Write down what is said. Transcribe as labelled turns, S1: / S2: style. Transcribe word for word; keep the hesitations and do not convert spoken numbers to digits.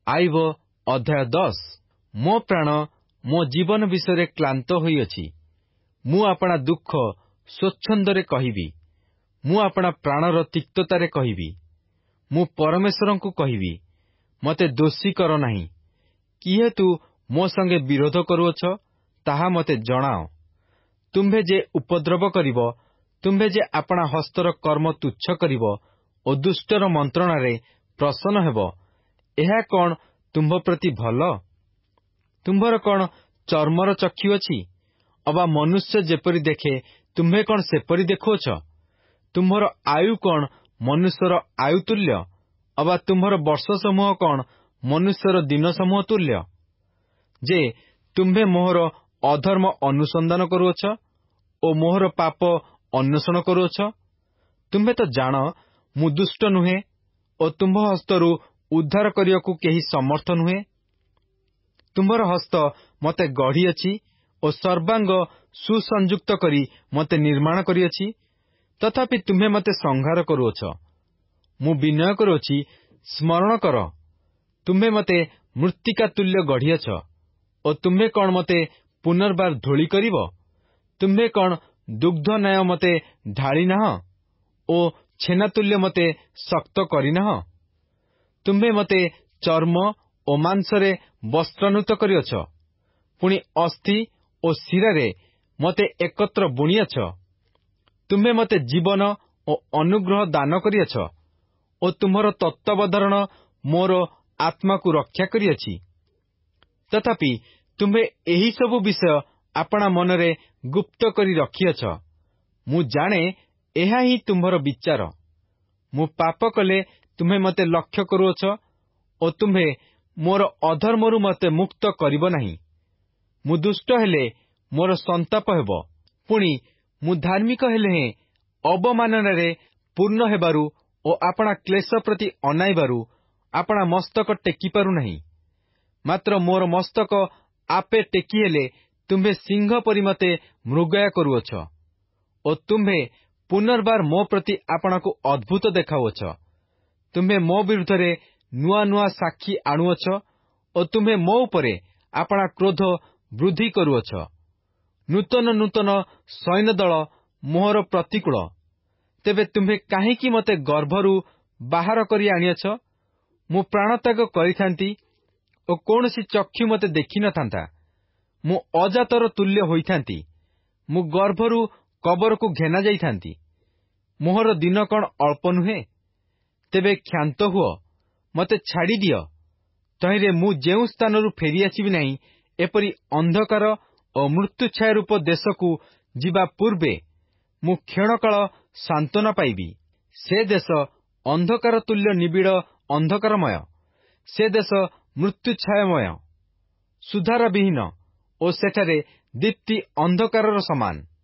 S1: ଆଇବ ଅଧ୍ୟାୟ ଦଶ। ମୋ ପ୍ରାଣ ମୋ ଜୀବନ ବିଷୟରେ କ୍ଲାନ୍ତ ହୋଇଅଛି। ମୁଁ ଆପଣା ଦୁଃଖ ସ୍ୱଚ୍ଛନ୍ଦରେ କହିବି। ମୁଁ ଆପଣା ପ୍ରାଣର ତିକ୍ତତାରେ କହିବି। ମୁଁ ପରମେଶ୍ୱରଙ୍କୁ କହିବି, ମୋତେ ଦୋଷୀ କର ନାହିଁ। କିହେତୁ ମୋ ସଙ୍ଗେ ବିରୋଧ କରୁଅଛ, ତାହା ମୋତେ ଜଣାଅ। ତୁମ୍ଭେ ଯେ ଉପଦ୍ରବ କରିବ, ତୁମ୍ଭେ ଯେ ଆପଣା ହସ୍ତର କର୍ମ ତୁଚ୍ଛ କରିବ ଓ ଦୁଷ୍ଟର ମନ୍ତ୍ରଣାରେ ପ୍ରସନ୍ନ ହେବ, ଏହା କଣ ତୁମ୍ଭ ପ୍ରତି ଭଲ? ତୁମ୍ଭର କଣ ଚର୍ମର ଚକ୍ଷୁ ଅଛି? ଅବା ମନୁଷ୍ୟ ଯେପରି ଦେଖେ, ତୁମ୍ଭେ କଣ ସେପରି ଦେଖୁଅଛ? ତୁମ୍ଭର ଆୟୁ କଣ ମନୁଷ୍ୟର ଆୟୁ ତୁଲ୍ୟ? ଅବା ତୁମ୍ଭର ବର୍ଷ ସମୂହ କଣ ମନୁଷ୍ୟର ଦିନ ସମୂହ ତୁଲ୍ୟ? ଯେ ତୁମ୍ଭେ ମୋହର ଅଧର୍ମ ଅନୁସନ୍ଧାନ କରୁଅଛ ଓ ମୋହର ପାପ ଅନ୍ୱେଷଣ କରୁଅଛ। ତୁମ୍ଭେ ତ ଜାଣ, ମୁଁ ଦୁଷ୍ଟ ନୁହେଁ ଓ ତୁମ୍ଭ ହସ୍ତରୁ ଉଦ୍ଧାର କରିବାକୁ କେହି ସମର୍ଥ ନୁହେଁ। ତୁମ୍ଭର ହସ୍ତ ମୋତେ ଗଢ଼ିଅଛି ଓ ସର୍ବାଙ୍ଗ ସୁସଂଯୁକ୍ତ କରି ମୋତେ ନିର୍ମାଣ କରିଅଛି। ତଥାପି ତୁମ୍ଭେ ମୋତେ ସଂହାର କରୁଅଛ। ମୁଁ ବିନୟ କରୁଅଛି, ସ୍ମରଣ କର। ତୁମ୍ଭେ ମୋତେ ମୃତ୍ତିକା ତୁଲ୍ୟ ଗଢ଼ିଅଛ ଓ ତୁମ୍ଭେ କଣ ମୋତେ ପୁନର୍ବାର ଧୂଳି କରିବ? ତୁମ୍ଭେ କଣ ଦୁଗ୍ଧ ନ୍ୟାୟ ମୋତେ ଢାଳି ନାହଁ ଓ ଛେନାତୁଲ୍ୟ ମୋତେ ଶକ୍ତ କରିନାହଁ? ତୁମ୍ଭେ ମୋତେ ଚର୍ମ ଓ ମାଂସରେ ବସ୍ତ୍ରାନୃତ କରିଅଛ, ପୁଣି ଅସ୍ଥି ଓ ଶିରାରେ ମୋତେ ଏକତ୍ର ବୁଣିଅଛ। ତୁମ୍ଭେ ମୋତେ ଜୀବନ ଓ ଅନୁଗ୍ରହ ଦାନ କରିଅଛ ଓ ତୁମ୍ଭର ତତ୍ତ୍ୱାବଧାରଣ ମୋର ଆତ୍ମାକୁ ରକ୍ଷା କରିଅଛି। ତଥାପି ତୁମ୍ଭେ ଏହିସବୁ ବିଷୟ ଆପଣା ମନରେ ଗୁପ୍ତ କରି ରଖିଅଛ। ମୁଁ ଜାଣେ, ଏହା ହିଁ ତୁମ୍ଭର ବିଚାର। ମୁଁ ପାପ କଲେ ତୁମ୍ଭେ ମୋତେ ଲକ୍ଷ୍ୟ କରୁଅଛ ଓ ତୁମ୍ଭେ ମୋର ଅଧର୍ମରୁ ମୋତେ ମୁକ୍ତ କରିବ ନାହିଁ। ମୁଁ ଦୁଷ୍ଟ ହେଲେ ମୋର ସନ୍ତାପ ହେବ, ପୁଣି ମୁଁ ଧାର୍ମିକ ହେଲେ ହେଁ ଅବମାନନାରେ ପୂର୍ଣ୍ଣ ହେବାରୁ ଓ ଆପଣା କ୍ଲେଶ ପ୍ରତି ଅନାଇବାରୁ ଆପଣା ମସ୍ତକ ଟେକି ପାରୁନାହିଁ। ମାତ୍ର ମୋର ମସ୍ତକ ଆପେ ଟେକି ହେଲେ ତୁମ୍ଭେ ସିଂହ ପରି ମୋତେ ମୃଗୟା କରୁଅଛ ଓ ତୁମ୍ଭେ ପୁନର୍ବାର ମୋ ପ୍ରତି ଆପଣାକୁ ଅଦ୍ଭୁତ ଦେଖାଉଅଛ। ତୁମ୍ଭେ ମୋ ବିରୁଦ୍ଧରେ ନୂଆ ନୂଆ ସାକ୍ଷୀ ଆଣୁଅଛ ଓ ତୁମ୍ଭେ ମୋ ଉପରେ ଆପଣା କ୍ରୋଧ ବୃଦ୍ଧି କରୁଅଛ। ନୂତନ ନୂତନ ସୈନ୍ୟଦଳ ମୋହର ପ୍ରତିକୂଳ। ତେବେ ତୁମ୍ଭେ କାହିଁକି ମୋତେ ଗର୍ଭରୁ ବାହାର କରି ଆଣିଅଛ? ମୁଁ ପ୍ରାଣତ୍ୟାଗ କରିଥାନ୍ତି ଓ କୌଣସି ଚକ୍ଷୁ ମୋତେ ଦେଖିନଥାନ୍ତା। ମୁଁ ଅଜାତର ତୁଲ୍ୟ ହୋଇଥାନ୍ତି। ମୁଁ ଗର୍ଭରୁ କବରକୁ ଘେନା ଯାଇଥାନ୍ତି। ମୋହର ଦିନ କଣ ଅଳ୍ପ ନୁହେଁ? ତେବେ କ୍ଷାନ୍ତ ହୁଅ, ମୋତେ ଛାଡ଼ିଦିଅ। ତହିଁରେ ମୁଁ ଯେଉଁ ସ୍ଥାନରୁ ଫେରିଆସିବି ନାହିଁ, ଏପରି ଅନ୍ଧକାର ଓ ମୃତ୍ୟୁଛାୟା ରୂପ ଦେଶକୁ ଯିବା ପୂର୍ବେ ମୁଁ କ୍ଷଣକାଳ ସାନ୍ତ୍ୱନା ପାଇବି। ସେ ଦେଶ ଅନ୍ଧକାର ତୁଲ୍ୟ ନିବିଡ଼ ଅନ୍ଧକାରମୟ। ସେ ଦେଶ ମୃତ୍ୟୁଛାୟାମୟ, ସୁଧାରବିହୀନ ଓ ସେଠାରେ ଦୀପ୍ତି ଅନ୍ଧକାରର ସମାନ।